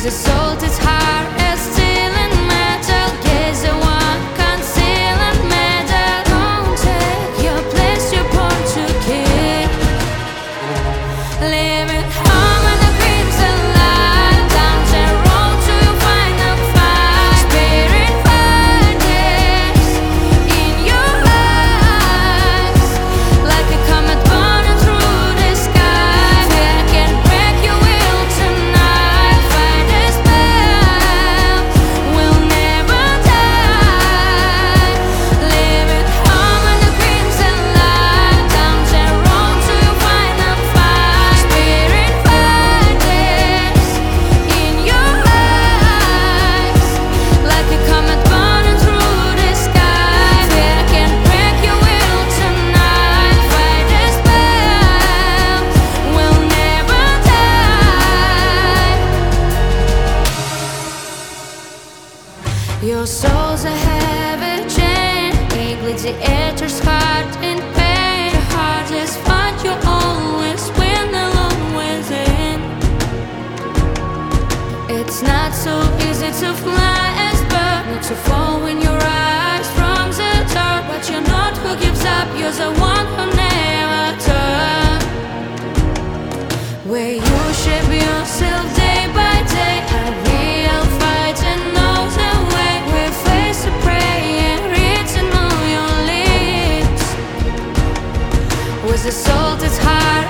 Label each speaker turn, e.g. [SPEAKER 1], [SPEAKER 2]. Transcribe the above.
[SPEAKER 1] with a salted heart as steel and metal. Gaze the one concealing metal. Don't take your place, you're born to kill. Live at home in the crimson light. Down the road to your final fight. Spirit fires in your eyes, like a comet burning through the sky. Fear can break your will tonight. Fight a spell, we'll never die. Live at home in the crimson light. Down the road to your final fight. Spirit fires in your eyes, like a comet burning through the sky. Fear can break your will tonight. Fight a spell, we'll never die. Your soul's a heavy chain, bleeds the ether's heart in pain. The hardest fight you always win alone within. It's not so easy to fly as bird, not to fall when you rise from the dark. But you're not who gives up, you're the one who never turns. Where you shape yourself day by day, a real fighter knows the way. We face the prey and written on your lips with a salted heart